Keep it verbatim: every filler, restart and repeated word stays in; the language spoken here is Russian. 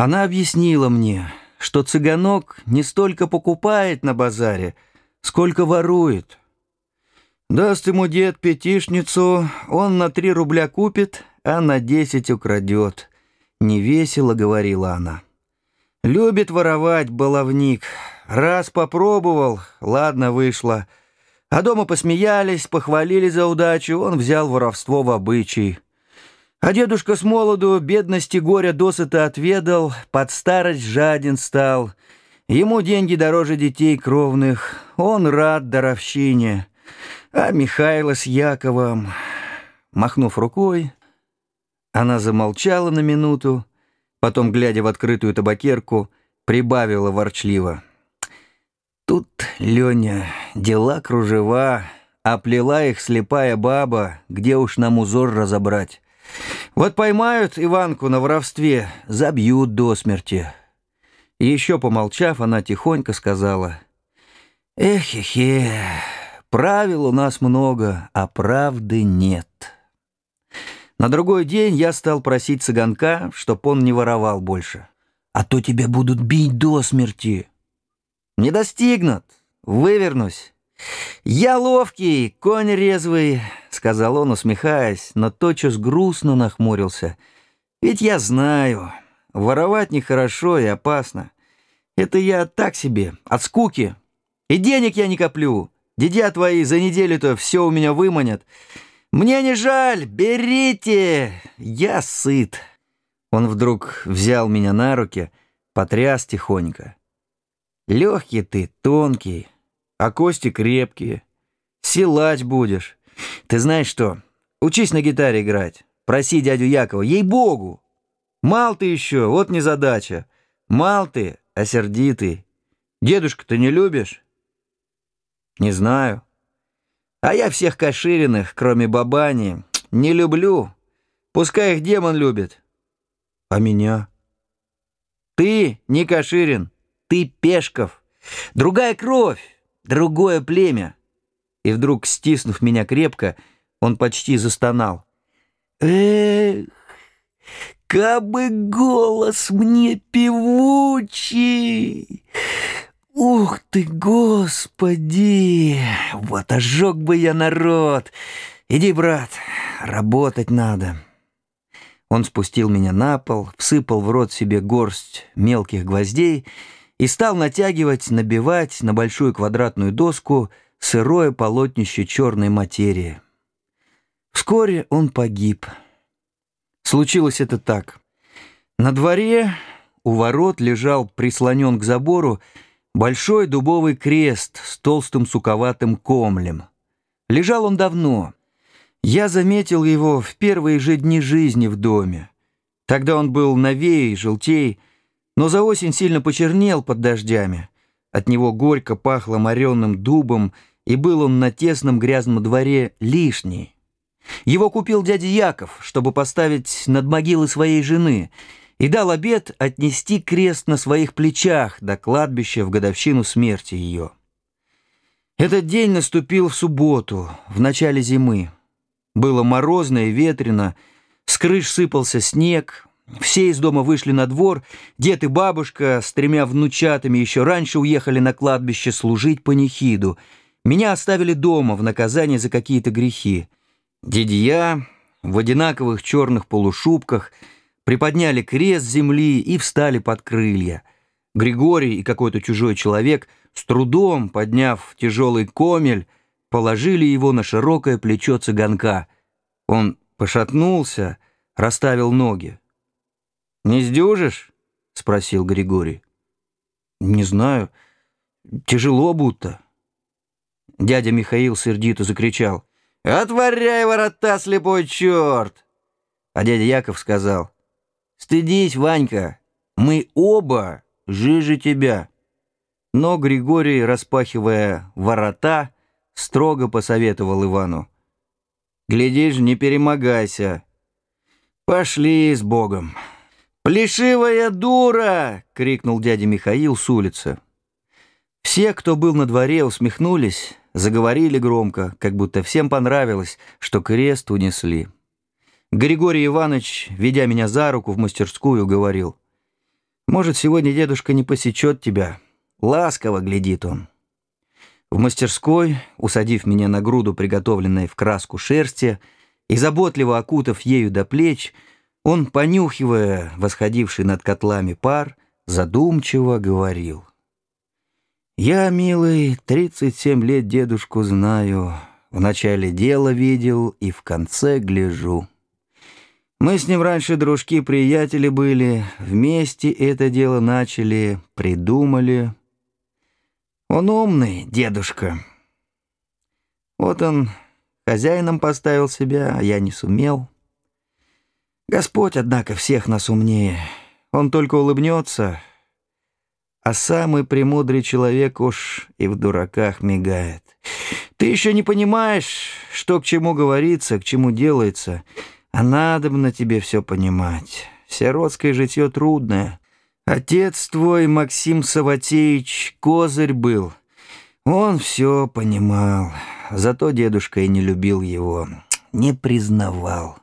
Она объяснила мне, что цыганок не столько покупает на базаре, сколько ворует. Даст ему дед пятишницу, он на три рубля купит, а на десять украдет. Невесело говорила она. Любит воровать баловник. Раз попробовал, ладно, вышло. А дома посмеялись, похвалили за удачу, он взял воровство в обычай. А дедушка с молоду бедности горя досыта отведал, под старость жаден стал. Ему деньги дороже детей кровных, он рад даровщине. А Михайло с Яковом... Махнув рукой, она замолчала на минуту, потом, глядя в открытую табакерку, прибавила ворчливо. Тут, Леня, дела кружева, оплела их слепая баба, где уж нам узор разобрать. Вот поймают Иванку на воровстве, забьют до смерти. И еще помолчав, она тихонько сказала: «Эх-хе-хе, правил у нас много, а правды нет». На другой день я стал просить цыганка, чтоб он не воровал больше. «А то тебя будут бить до смерти». «Не достигнут, вывернусь. Я ловкий, конь резвый», — сказал он, усмехаясь, но тотчас грустно нахмурился. «Ведь я знаю, воровать нехорошо и опасно. Это я так себе, от скуки. И денег я не коплю. Дядя твои за неделю-то все у меня выманят. Мне не жаль, берите, я сыт». Он вдруг взял меня на руки, потряс тихонько. «Легкий ты, тонкий, а кости крепкие. Силач будешь. Ты знаешь что, учись на гитаре играть, проси дядю Якова, ей-богу. Мал ты еще, вот незадача. Мал ты, а сердитый. Дедушку-то не любишь?» «Не знаю. А я всех Кашириных, кроме Бабани, не люблю. Пускай их демон любит». «А меня?» «Ты не Каширин, ты Пешков. Другая кровь, другое племя». И вдруг, стиснув меня крепко, он почти застонал. «Эх, кабы голос мне певучий! Ух ты, Господи! Вот ожег бы я народ! Иди, брат, работать надо». Он спустил меня на пол, всыпал в рот себе горсть мелких гвоздей и стал натягивать, набивать на большую квадратную доску сырое полотнище черной материи. Вскоре он погиб. Случилось это так. На дворе у ворот лежал прислонен к забору большой дубовый крест с толстым суковатым комлем. Лежал он давно. Я заметил его в первые же дни жизни в доме. Тогда он был новей, желтей, но за осень сильно почернел под дождями. От него горько пахло моренным дубом, и был он на тесном грязном дворе лишний. Его купил дядя Яков, чтобы поставить над могилой своей жены, и дал обет отнести крест на своих плечах до кладбища в годовщину смерти ее. Этот день наступил в субботу, в начале зимы. Было морозно и ветрено, с крыш сыпался снег, все из дома вышли на двор, дед и бабушка с тремя внучатами еще раньше уехали на кладбище служить панихиду. Меня оставили дома в наказание за какие-то грехи. Дядья в одинаковых черных полушубках приподняли крест земли и встали под крылья. Григорий и какой-то чужой человек, с трудом подняв тяжелый комель, положили его на широкое плечо цыганка. Он пошатнулся, расставил ноги. «Не сдюжишь?» — спросил Григорий. «Не знаю. Тяжело будто». Дядя Михаил сердито закричал: «Отворяй ворота, слепой черт!» А дядя Яков сказал: «Стыдись, Ванька, мы оба жиже тебя». Но Григорий, распахивая ворота, строго посоветовал Ивану: «Глядишь, не перемогайся. Пошли с Богом». «Плешивая дура!» — крикнул дядя Михаил с улицы. Все, кто был на дворе, усмехнулись, заговорили громко, как будто всем понравилось, что крест унесли. Григорий Иванович, ведя меня за руку в мастерскую, говорил: Может, сегодня дедушка не посечет тебя. Ласково глядит он. В мастерской, усадив меня на груду приготовленной в краску шерсти и заботливо окутав ею до плеч, он, понюхивая восходивший над котлами пар, задумчиво говорил: «Я, милый, тридцать семь лет дедушку знаю, в начале дела видел и в конце гляжу. Мы с ним раньше дружки-приятели были, вместе это дело начали, придумали. Он умный, дедушка. Вот он хозяином поставил себя, а я не сумел. Господь, однако, всех нас умнее. Он только улыбнется, а самый премудрый человек уж и в дураках мигает. Ты еще не понимаешь, что к чему говорится, к чему делается, а надобно тебе все понимать. Сиротское житье трудное. Отец твой, Максим Саватеевич, козырь был. Он все понимал, зато дедушка и не любил его, не признавал».